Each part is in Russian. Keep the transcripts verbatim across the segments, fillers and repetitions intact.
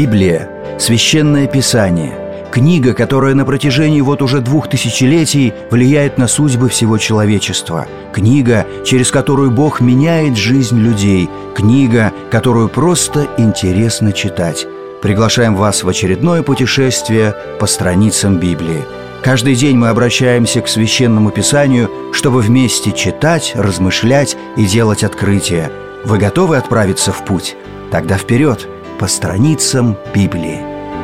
Библия – священное писание, книга, которая на протяжении вот уже двух тысячелетий влияет на судьбы всего человечества, книга, через которую Бог меняет жизнь людей, книга, которую просто интересно читать. Приглашаем вас в очередное путешествие по страницам Библии. Каждый день мы обращаемся к Священному Писанию, чтобы вместе читать, размышлять и делать открытия. Вы готовы отправиться в путь? Тогда вперед, по страницам Библии.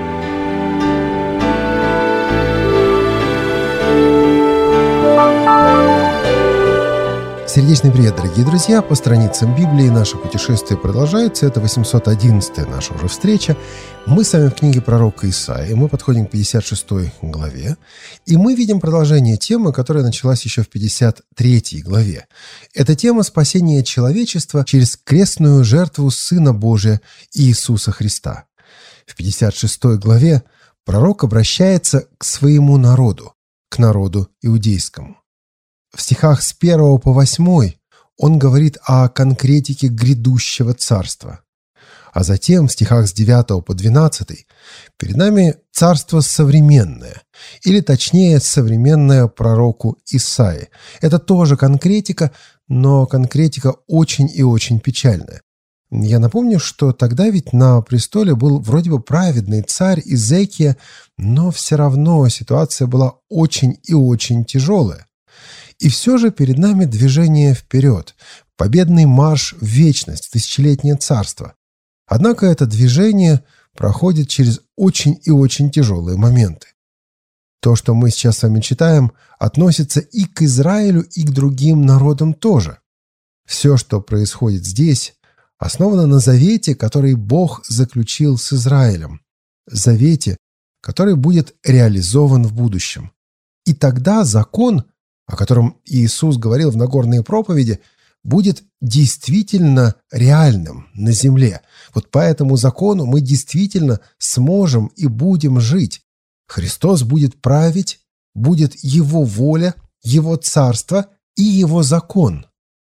Сердечный привет, дорогие друзья! По страницам Библии наше путешествие продолжается. Это восемьсот одиннадцатая наша уже встреча. Мы с вами в книге пророка Исаии. Мы подходим к пятьдесят шестой главе. И мы видим продолжение темы, которая началась еще в пятьдесят третьей главе. Это тема спасения человечества через крестную жертву Сына Божия Иисуса Христа. В пятьдесят шестой главе пророк обращается к своему народу, к народу иудейскому. В стихах с первого по восьмой он говорит о конкретике грядущего царства. А затем в стихах с девятого по двенадцатый перед нами царство современное, или точнее современное пророку Исаии. Это тоже конкретика, но конкретика очень и очень печальная. Я напомню, что тогда ведь на престоле был вроде бы праведный царь Изекия, но все равно ситуация была очень и очень тяжелая. И все же перед нами движение вперед, победный марш в вечность, в тысячелетнее царство. Однако это движение проходит через очень и очень тяжелые моменты. То, что мы сейчас с вами читаем, относится и к Израилю, и к другим народам тоже. Все, что происходит здесь, основано на завете, который Бог заключил с Израилем. Завете, который будет реализован в будущем. И тогда закон, о котором Иисус говорил в Нагорной проповеди, будет действительно реальным на земле. Вот по этому закону мы действительно сможем и будем жить. Христос будет править, будет Его воля, Его царство и Его закон.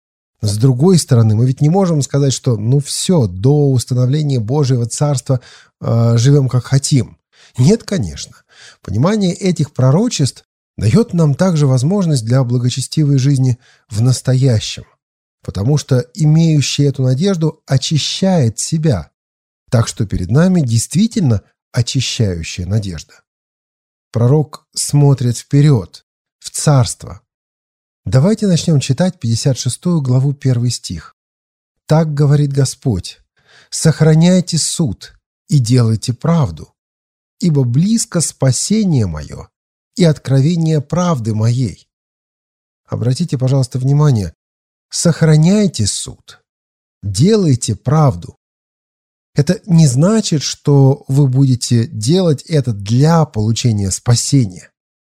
С другой стороны, мы ведь не можем сказать, что ну все, до установления Божьего царства э, живем как хотим. Нет, конечно. Понимание этих пророчеств дает нам также возможность для благочестивой жизни в настоящем, потому что имеющий эту надежду очищает себя, так что перед нами действительно очищающая надежда. Пророк смотрит вперед, в царство. Давайте начнем читать пятьдесят шестую главу, первый стих. «Так говорит Господь: сохраняйте суд и делайте правду, ибо близко спасение мое и откровение правды моей». Обратите, пожалуйста, внимание. Сохраняйте суд, делайте правду. Это не значит, что вы будете делать это для получения спасения.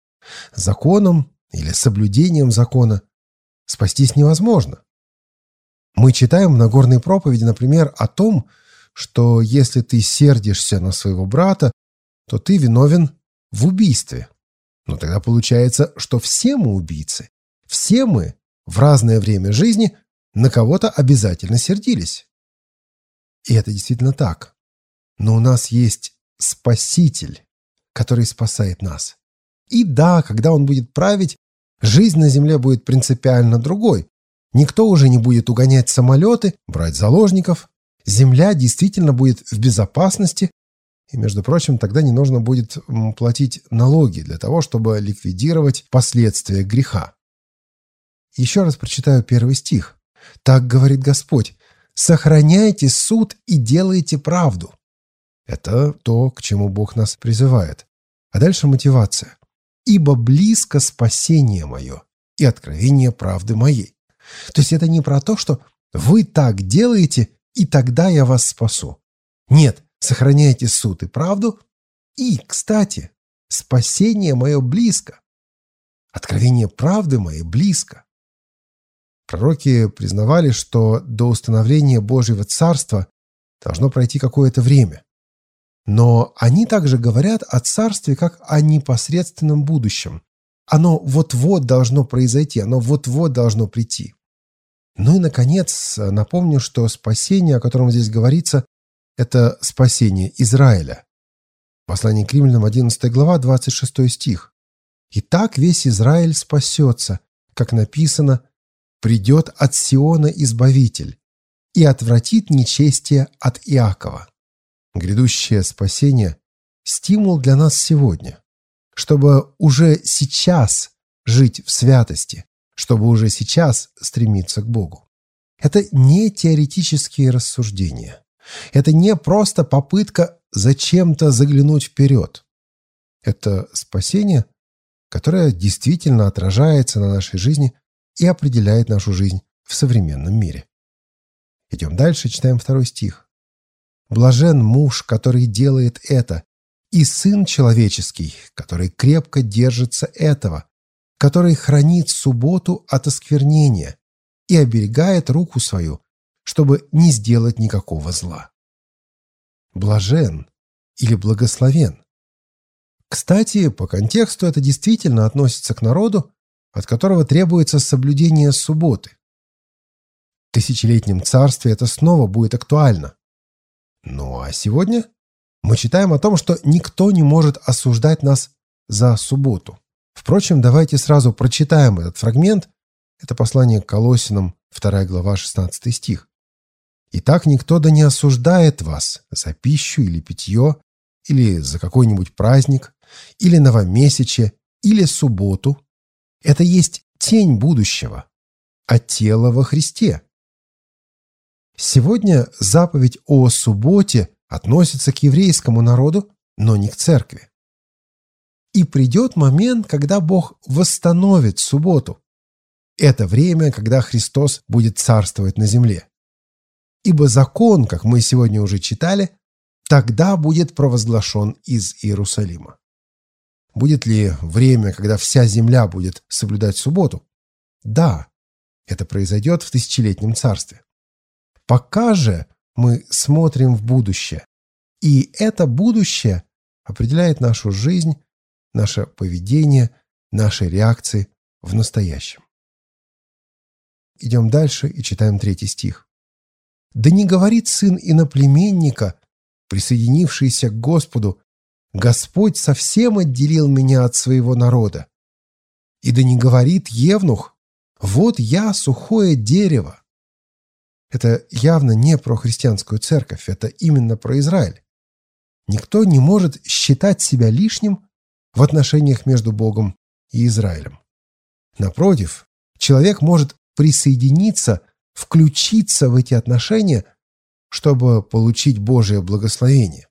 Законом или соблюдением закона спастись невозможно. Мы читаем в Нагорной проповеди, например, о том, что если ты сердишься на своего брата, то ты виновен в убийстве. Но тогда получается, что все мы убийцы. Все мы в разное время жизни на кого-то обязательно сердились. И это действительно так. Но у нас есть Спаситель, который спасает нас. И да, когда Он будет править, жизнь на земле будет принципиально другой. Никто уже не будет угонять самолеты, брать заложников. Земля действительно будет в безопасности. И, между прочим, тогда не нужно будет платить налоги для того, чтобы ликвидировать последствия греха. Еще раз прочитаю первый стих. «Так говорит Господь: сохраняйте суд и делайте правду». Это то, к чему Бог нас призывает. А дальше мотивация. «Ибо близко спасение мое и откровение правды моей». То есть это не про то, что вы так делаете, и тогда я вас спасу. Нет. Сохраняйте суд и правду. И, кстати, спасение мое близко. Откровение правды моей близко. Пророки признавали, что до установления Божьего царства должно пройти какое-то время. Но они также говорят о царстве как о непосредственном будущем. Оно вот-вот должно произойти, оно вот-вот должно прийти. Ну и, наконец, напомню, что спасение, о котором здесь говорится, это спасение Израиля. Послание к Римлянам, одиннадцатая глава, двадцать шестой стих. «Итак весь Израиль спасется, как написано, придет от Сиона Избавитель и отвратит нечестие от Иакова». Грядущее спасение – стимул для нас сегодня, чтобы уже сейчас жить в святости, чтобы уже сейчас стремиться к Богу. Это не теоретические рассуждения. Это не просто попытка зачем-то заглянуть вперед. Это спасение, которое действительно отражается на нашей жизни и определяет нашу жизнь в современном мире. Идем дальше, читаем второй стих. «Блажен муж, который делает это, и сын человеческий, который крепко держится этого, который хранит субботу от осквернения и оберегает руку свою, чтобы не сделать никакого зла». Блажен или благословен. Кстати, по контексту это действительно относится к народу, от которого требуется соблюдение субботы. В тысячелетнем царстве это снова будет актуально. Ну а сегодня мы читаем о том, что никто не может осуждать нас за субботу. Впрочем, давайте сразу прочитаем этот фрагмент. Это послание к Колоссянам, вторая глава, шестнадцатый стих. «Итак, никто да не осуждает вас за пищу или питье, или за какой-нибудь праздник, или новомесячие, или субботу. Это есть тень будущего, а тело во Христе». Сегодня заповедь о субботе относится к еврейскому народу, но не к церкви. И придет момент, когда Бог восстановит субботу. Это время, когда Христос будет царствовать на земле. Ибо закон, как мы сегодня уже читали, тогда будет провозглашен из Иерусалима. Будет ли время, когда вся земля будет соблюдать субботу? Да, это произойдет в тысячелетнем царстве. Пока же мы смотрим в будущее, и это будущее определяет нашу жизнь, наше поведение, наши реакции в настоящем. Идем дальше и читаем третий стих. «Да не говорит сын иноплеменника, присоединившийся к Господу, Господь совсем отделил меня от своего народа. И да не говорит евнух, вот я сухое дерево». Это явно не про христианскую церковь, это именно про Израиль. Никто не может считать себя лишним в отношениях между Богом и Израилем. Напротив, человек может присоединиться, включиться в эти отношения, чтобы получить Божие благословение.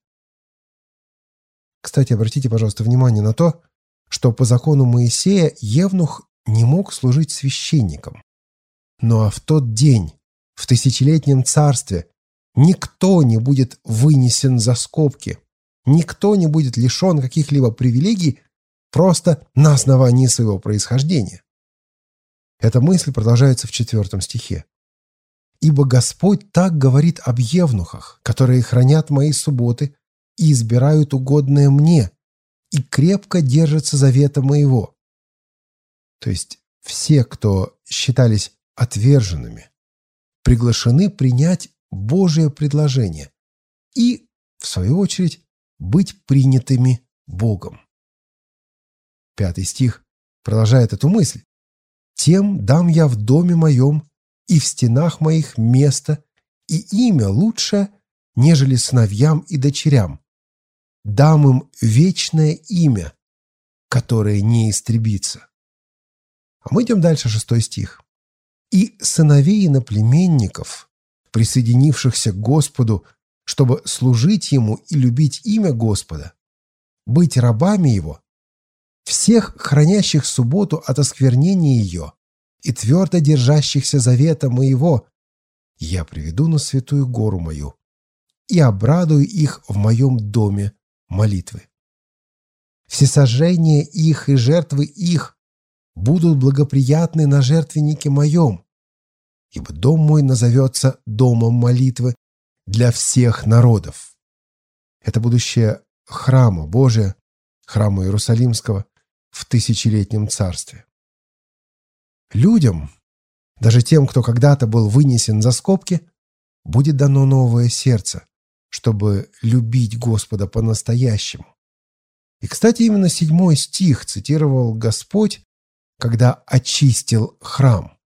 Кстати, обратите, пожалуйста, внимание на то, что по закону Моисея евнух не мог служить священником. Ну а в тот день, в тысячелетнем царстве, никто не будет вынесен за скобки, никто не будет лишен каких-либо привилегий просто на основании своего происхождения. Эта мысль продолжается в четвертом стихе. «Ибо Господь так говорит об евнухах, которые хранят мои субботы и избирают угодное мне, и крепко держатся завета моего». То есть все, кто считались отверженными, приглашены принять Божие предложение и, в свою очередь, быть принятыми Богом. Пятый стих продолжает эту мысль. «Тем дам я в доме моем и в стенах моих место, и имя лучшее, нежели сыновьям и дочерям. Дам им вечное имя, которое не истребится». А мы идем дальше, шестой стих. «И сыновей иноплеменников, присоединившихся к Господу, чтобы служить Ему и любить имя Господа, быть рабами Его, всех хранящих субботу от осквернения ее и твердо держащихся завета моего, я приведу на святую гору мою и обрадую их в моем доме молитвы. Всесожжения их и жертвы их будут благоприятны на жертвеннике моем, ибо дом мой назовется домом молитвы для всех народов». Это будущее храма Божия, храма Иерусалимского в тысячелетнем царстве. Людям, даже тем, кто когда-то был вынесен за скобки, будет дано новое сердце, чтобы любить Господа по-настоящему. И, кстати, именно седьмой стих цитировал Господь, когда очистил храм.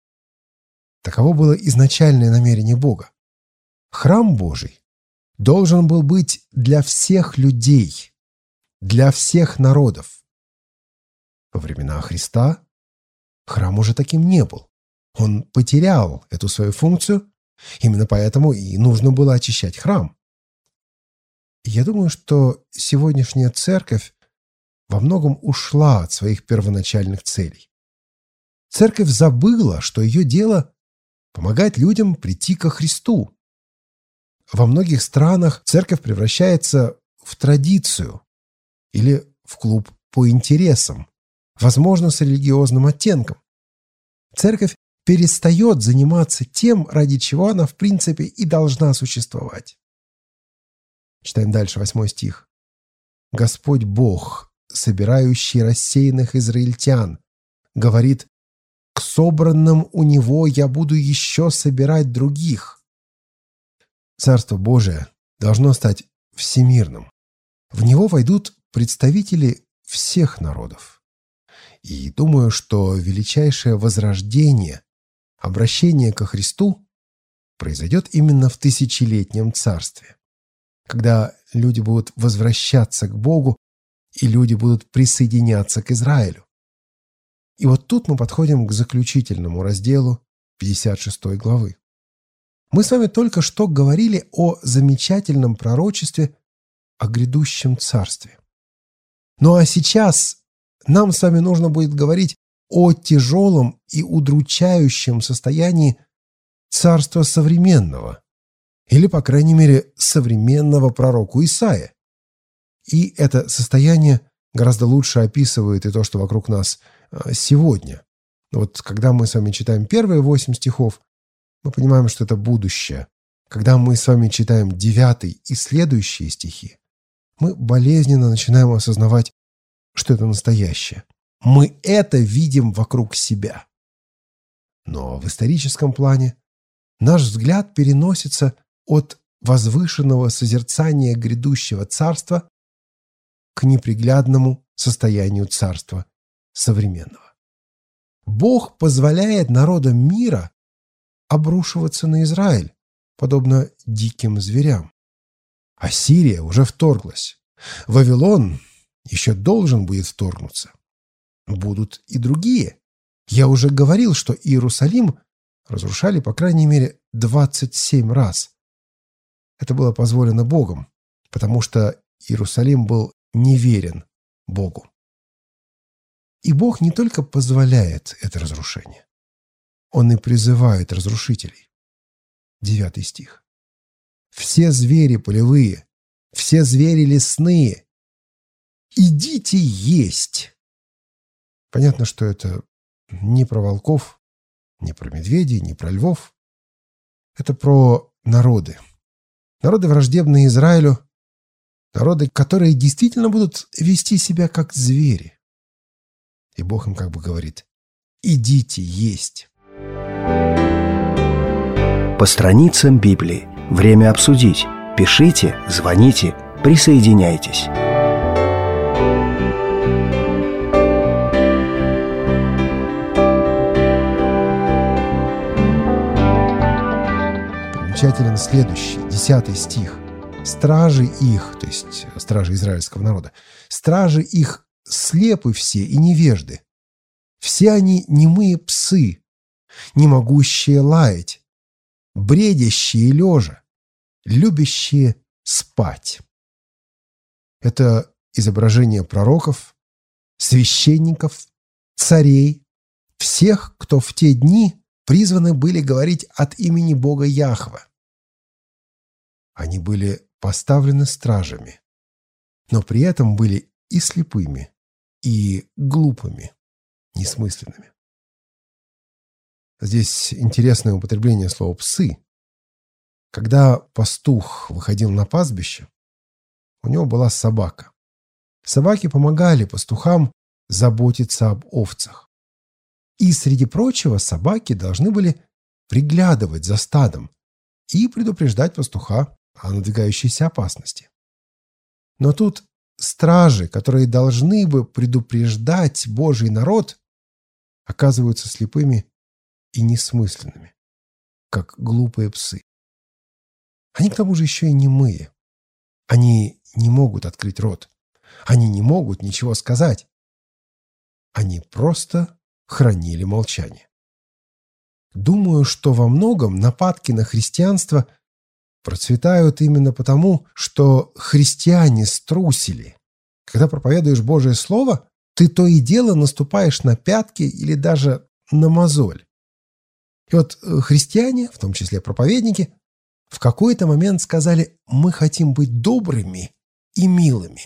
Таково было изначальное намерение Бога. Храм Божий должен был быть для всех людей, для всех народов. Во времена Христа храм уже таким не был. Он потерял эту свою функцию, именно поэтому и нужно было очищать храм. Я думаю, что сегодняшняя церковь во многом ушла от своих первоначальных целей. Церковь забыла, что ее дело – помогать людям прийти ко Христу. Во многих странах церковь превращается в традицию или в клуб по интересам, возможно, с религиозным оттенком. Церковь перестает заниматься тем, ради чего она, в принципе, и должна существовать. Читаем дальше, восьмой стих. «Господь Бог, собирающий рассеянных израильтян, говорит: к собранным у Него я буду еще собирать других». Царство Божие должно стать всемирным. В него войдут представители всех народов. И думаю, что величайшее возрождение, обращение ко Христу произойдет именно в тысячелетнем царстве, когда люди будут возвращаться к Богу и люди будут присоединяться к Израилю. И вот тут мы подходим к заключительному разделу пятьдесят шестой главы. Мы с вами только что говорили о замечательном пророчестве о грядущем царстве. Ну а сейчас нам с вами нужно будет говорить о тяжелом и удручающем состоянии царства современного, или, по крайней мере, современного пророку Исаия. И это состояние гораздо лучше описывает и то, что вокруг нас сегодня. Вот когда мы с вами читаем первые восемь стихов, мы понимаем, что это будущее. Когда мы с вами читаем девятый и следующие стихи, мы болезненно начинаем осознавать, что это настоящее. Мы это видим вокруг себя. Но в историческом плане наш взгляд переносится от возвышенного созерцания грядущего царства к неприглядному состоянию царства современного. Бог позволяет народам мира обрушиваться на Израиль, подобно диким зверям. Ассирия уже вторглась. Вавилон еще должен будет вторгнуться. Будут и другие. Я уже говорил, что Иерусалим разрушали по крайней мере двадцать семь раз. Это было позволено Богом, потому что Иерусалим был неверен Богу. И Бог не только позволяет это разрушение, Он и призывает разрушителей. Девятый стих. «Все звери полевые, все звери лесные, идите есть». Понятно, что это не про волков, не про медведей, не про львов. Это про народы. Народы, враждебные Израилю, народы, которые действительно будут вести себя как звери. И Бог им как бы говорит: идите есть. По страницам Библии. Время обсудить. Пишите, звоните, присоединяйтесь. Примечателен следующий, десятый стих. «Стражи их», то есть стражи израильского народа, «стражи их слепы все и невежды. Все они немые псы, не могущие лаять, бредящие лежа, любящие спать». Это изображение пророков, священников, царей, всех, кто в те дни призваны были говорить от имени Бога Яхве. Они были поставлены стражами, но при этом были и слепыми, и глупыми, несмысленными. Здесь интересное употребление слова «псы». Когда пастух выходил на пастбище, у него была собака. Собаки помогали пастухам заботиться об овцах. И, среди прочего, собаки должны были приглядывать за стадом и предупреждать пастуха, о надвигающейся опасности. Но тут стражи, которые должны бы предупреждать Божий народ, оказываются слепыми и несмысленными, как глупые псы. Они к тому же еще и немые. Они не могут открыть рот. Они не могут ничего сказать. Они просто хранили молчание. Думаю, что во многом нападки на христианство процветают именно потому, что христиане струсили. Когда проповедуешь Божие Слово, ты то и дело наступаешь на пятки или даже на мозоль. И вот христиане, в том числе проповедники, в какой-то момент сказали: «Мы хотим быть добрыми и милыми».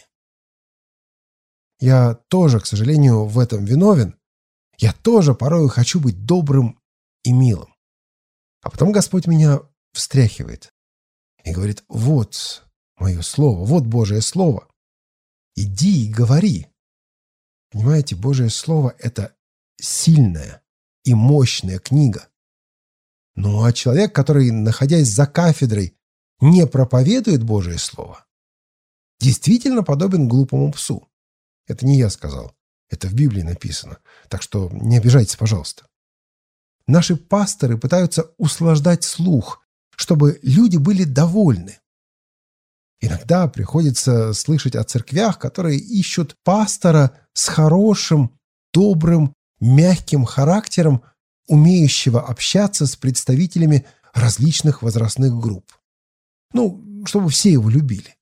Я тоже, к сожалению, в этом виновен. Я тоже порой хочу быть добрым и милым. А потом Господь меня встряхивает и говорит: вот мое слово, вот Божие Слово. Иди и говори. Понимаете, Божие Слово – это сильная и мощная книга. Ну а человек, который, находясь за кафедрой, не проповедует Божие Слово, действительно подобен глупому псу. Это не я сказал, это в Библии написано, так что не обижайтесь, пожалуйста. Наши пасторы пытаются услаждать слух, чтобы люди были довольны. Иногда приходится слышать о церквях, которые ищут пастора с хорошим, добрым, мягким характером, умеющего общаться с представителями различных возрастных групп. Ну, чтобы все его любили.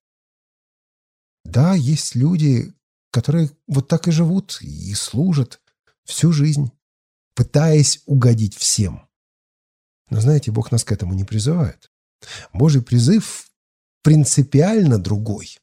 Да, есть люди, которые вот так и живут и служат всю жизнь, пытаясь угодить всем. Но знаете, Бог нас к этому не призывает. Божий призыв принципиально другой.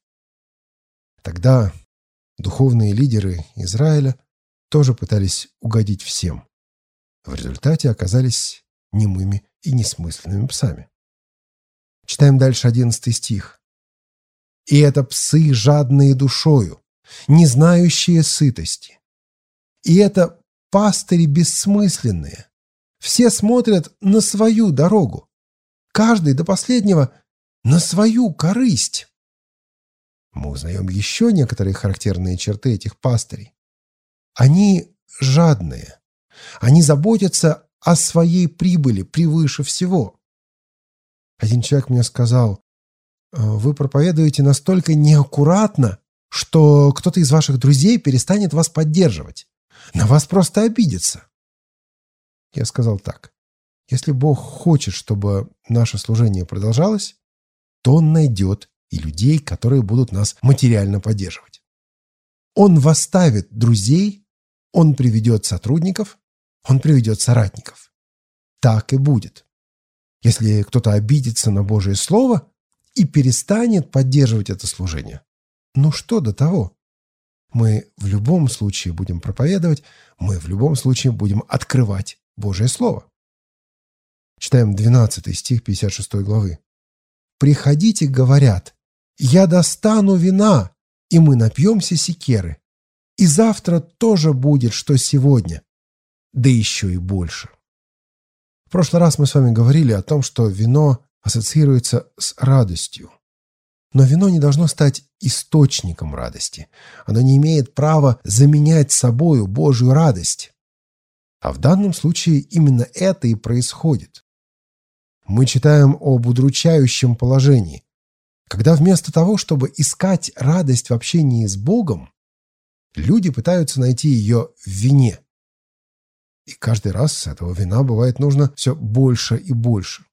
Тогда духовные лидеры Израиля тоже пытались угодить всем. В результате оказались немыми и несмысленными псами. Читаем дальше одиннадцатый стих. «И это псы, жадные душою, не знающие сытости. И это пастыри бессмысленные. Все смотрят на свою дорогу. Каждый до последнего на свою корысть». Мы узнаем еще некоторые характерные черты этих пастырей. Они жадные. Они заботятся о своей прибыли превыше всего. Один человек мне сказал: «Вы проповедуете настолько неаккуратно, что кто-то из ваших друзей перестанет вас поддерживать. На вас просто обидится». Я сказал так: если Бог хочет, чтобы наше служение продолжалось, то Он найдет и людей, которые будут нас материально поддерживать. Он восставит друзей, Он приведет сотрудников, Он приведет соратников. Так и будет. Если кто-то обидится на Божие Слово и перестанет поддерживать это служение, ну что до того? Мы в любом случае будем проповедовать, мы в любом случае будем открывать Божие Слово. Читаем двенадцатый стих пятьдесят шестой главы. «Приходите, говорят, я достану вина, и мы напьемся секеры. И завтра тоже будет, что сегодня, да еще и больше». В прошлый раз мы с вами говорили о том, что вино ассоциируется с радостью. Но вино не должно стать источником радости. Оно не имеет права заменять собою Божью радость. А в данном случае именно это и происходит. Мы читаем об удручающем положении, когда вместо того, чтобы искать радость в общении с Богом, люди пытаются найти ее в вине. И каждый раз этого вина бывает нужно все больше и больше.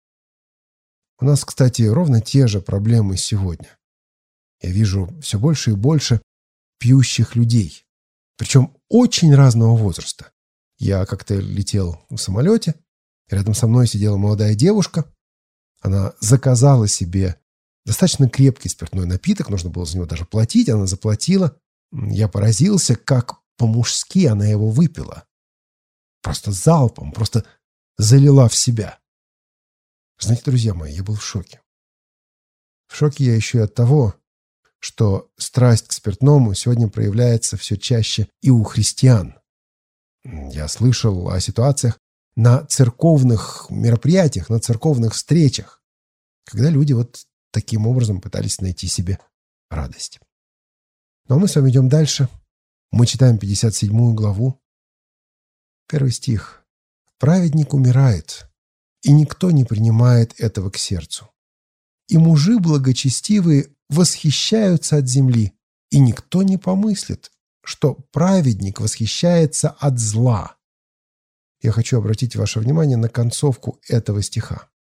У нас, кстати, ровно те же проблемы сегодня. Я вижу все больше и больше пьющих людей, причем очень разного возраста. Я как-то летел в самолете, рядом со мной сидела молодая девушка. Она заказала себе достаточно крепкий спиртной напиток, нужно было за него даже платить, она заплатила. Я поразился, как по-мужски она его выпила. Просто залпом, просто залила в себя. Знаете, друзья мои, я был в шоке. В шоке я еще и от того, что страсть к спиртному сегодня проявляется все чаще и у христиан. Я слышал о ситуациях на церковных мероприятиях, на церковных встречах, когда люди вот таким образом пытались найти себе радость. Ну а мы с вами идем дальше. Мы читаем пятьдесят седьмую главу. Первый стих. «Праведник умирает, и никто не принимает этого к сердцу. И мужи благочестивые восхищаются от земли, и никто не помыслит, что праведник восхищается от зла». Я хочу обратить ваше внимание на концовку этого стиха.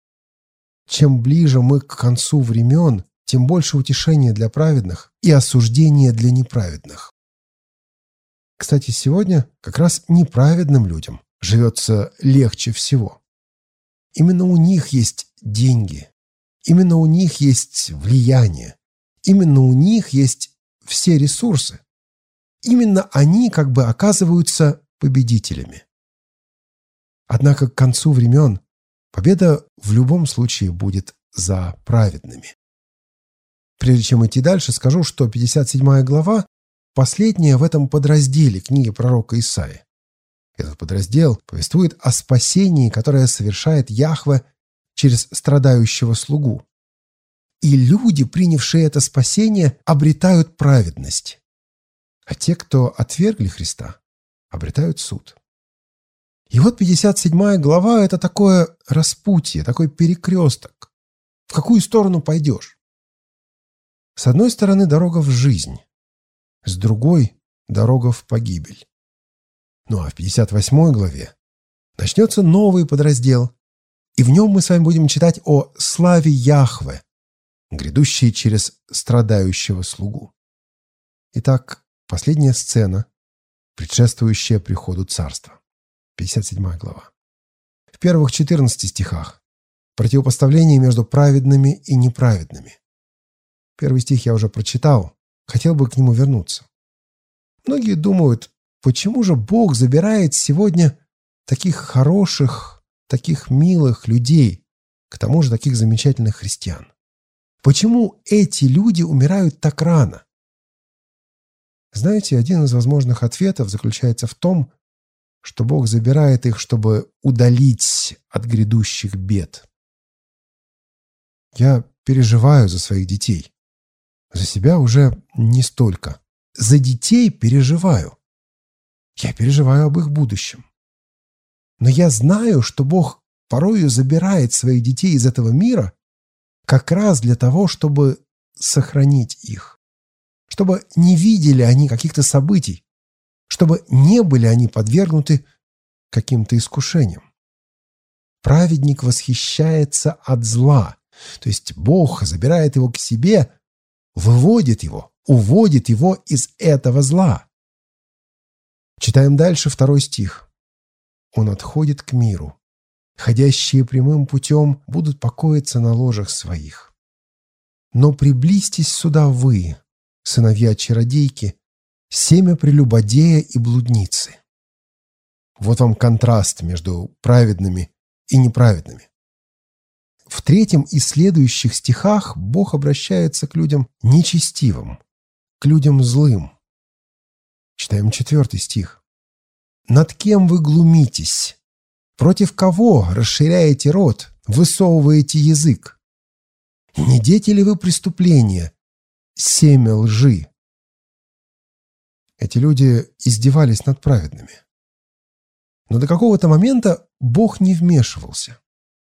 Чем ближе мы к концу времен, тем больше утешения для праведных и осуждения для неправедных. Кстати, сегодня как раз неправедным людям живется легче всего. Именно у них есть деньги, именно у них есть влияние, именно у них есть все ресурсы. Именно они как бы оказываются победителями. Однако к концу времен победа в любом случае будет за праведными. Прежде чем идти дальше, скажу, что пятьдесят седьмая глава последняя в этом подразделе книги пророка Исаии. Этот подраздел повествует о спасении, которое совершает Яхве через страдающего слугу. И люди, принявшие это спасение, обретают праведность. А те, кто отвергли Христа, обретают суд. И вот пятьдесят седьмая глава – это такое распутье, такой перекресток. В какую сторону пойдешь? С одной стороны дорога в жизнь, с другой – дорога в погибель. Ну а в пятьдесят восьмой главе начнется новый подраздел, и в нем мы с вами будем читать о славе Яхве, грядущей через страдающего слугу. Итак, последняя сцена, предшествующая приходу царства. пятьдесят седьмая глава. В первых четырнадцати стихах противопоставление между праведными и неправедными. Первый стих я уже прочитал, хотел бы к нему вернуться. Многие думают, почему же Бог забирает сегодня таких хороших, таких милых людей, к тому же таких замечательных христиан? Почему эти люди умирают так рано? Знаете, один из возможных ответов заключается в том, что Бог забирает их, чтобы удалить от грядущих бед. Я переживаю за своих детей. За себя уже не столько. За детей переживаю. Я переживаю об их будущем. Но я знаю, что Бог порою забирает своих детей из этого мира как раз для того, чтобы сохранить их. Чтобы не видели они каких-то событий, чтобы не были они подвергнуты каким-то искушениям. Праведник восхищается от зла, то есть Бог забирает его к себе, выводит его, уводит его из этого зла. Читаем дальше второй стих. Он отходит к миру. Ходящие прямым путем будут покоиться на ложах своих. Но приблизьтесь сюда вы, сыновья чародейки, семя прелюбодея и блудницы. Вот вам контраст между праведными и неправедными. В третьем и следующих стихах Бог обращается к людям нечестивым, к людям злым. Читаем четвертый стих. «Над кем вы глумитесь? Против кого расширяете рот, высовываете язык? Не дети ли вы преступления, семя лжи?» Эти люди издевались над праведными. Но до какого-то момента Бог не вмешивался.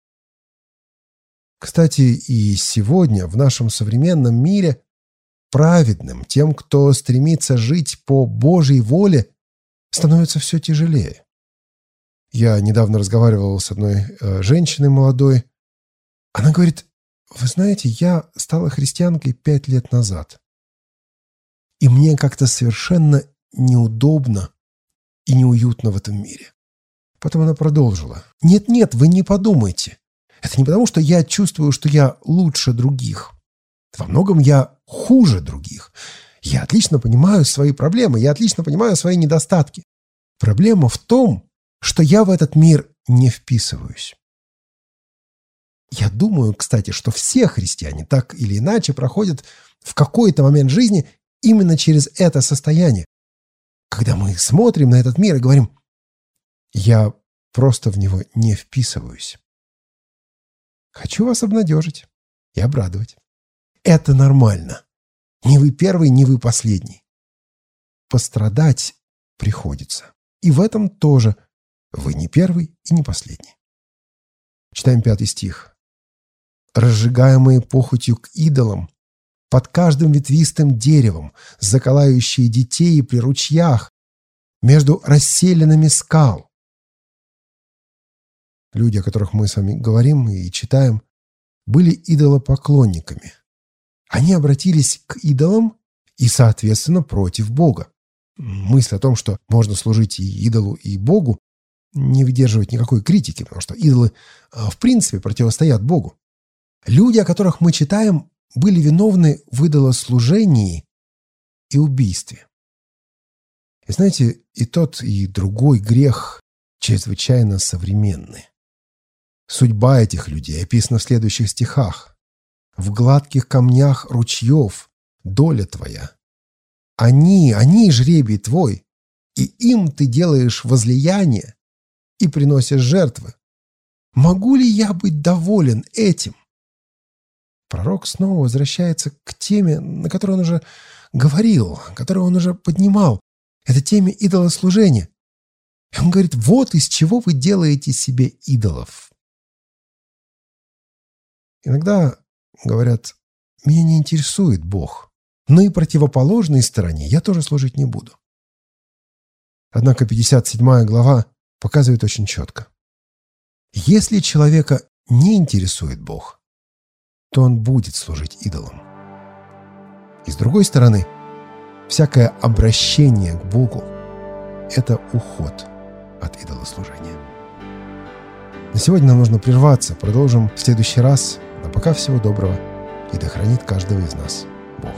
Кстати, и сегодня в нашем современном мире праведным, тем, кто стремится жить по Божьей воле, становится все тяжелее. Я недавно разговаривал с одной э, женщиной молодой. Она говорит, вы знаете, я стала христианкой пять лет назад. И мне как-то совершенно неудобно и неуютно в этом мире. Потом она продолжила. Нет-нет, вы не подумайте. Это не потому, что я чувствую, что я лучше других. Во многом я хуже других. Я отлично понимаю свои проблемы, я отлично понимаю свои недостатки. Проблема в том, что я в этот мир не вписываюсь. Я думаю, кстати, что все христиане так или иначе проходят в какой-то момент жизни именно через это состояние. Когда мы смотрим на этот мир и говорим, я просто в него не вписываюсь. Хочу вас обнадежить. и обрадовать. Это нормально. Не вы первый, не вы последний. Пострадать приходится. И в этом тоже вы не первый и не последний. Читаем пятый стих. «Разжигаемые похотью к идолам, под каждым ветвистым деревом, заколающие детей при ручьях, между расселенными скал». Люди, о которых мы с вами говорим и читаем, были идолопоклонниками. Они обратились к идолам и, соответственно, против Бога. Мысль о том, что можно служить и идолу, и Богу, не выдерживает никакой критики, потому что идолы в принципе противостоят Богу. Люди, о которых мы читаем, были виновны в идолослужении и убийстве. И знаете, и тот, и другой грех чрезвычайно современны. Судьба этих людей описана в следующих стихах. «В гладких камнях ручьев доля твоя. Они, они жребий твой, и им ты делаешь возлияние и приносишь жертвы. Могу ли я быть доволен этим?» Пророк снова возвращается к теме, на которой он уже говорил, которую он уже поднимал. Это теме идолослужения. И он говорит: вот из чего вы делаете себе идолов. Иногда говорят: меня не интересует Бог, но и противоположной стороне я тоже служить не буду. Однако пятьдесят седьмая глава показывает очень четко. Если человека не интересует Бог, то он будет служить идолам. И с другой стороны, всякое обращение к Богу – это уход от идолослужения. На сегодня нам нужно прерваться. Продолжим в следующий раз. А пока всего доброго. И да хранит каждого из нас Бог.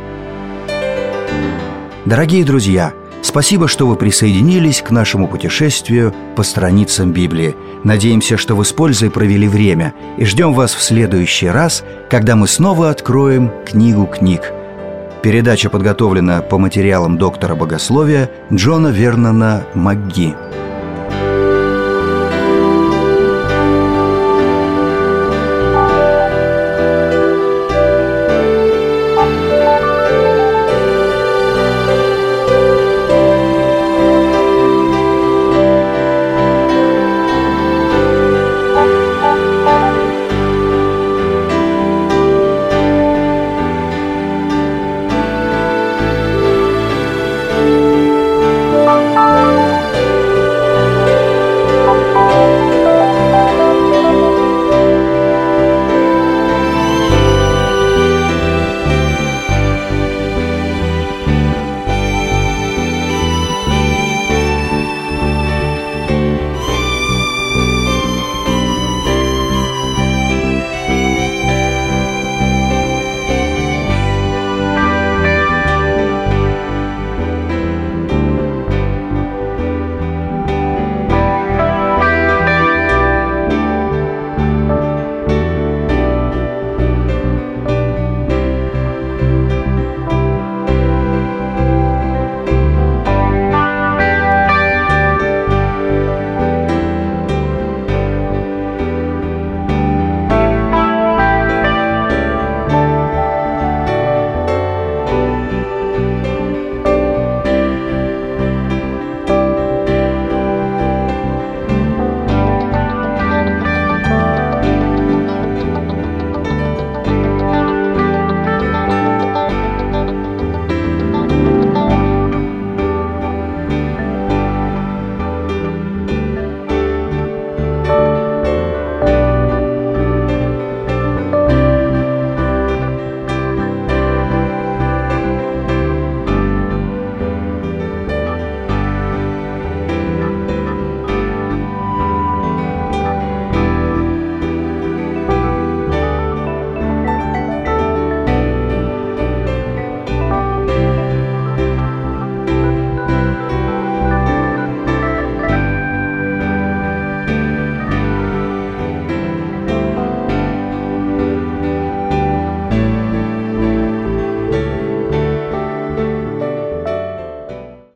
Дорогие друзья, спасибо, что вы присоединились к нашему путешествию по страницам Библии. Надеемся, что вы с пользой провели время, и ждем вас в следующий раз, когда мы снова откроем книгу книг. Передача подготовлена по материалам доктора богословия Джона Вернона МакГи.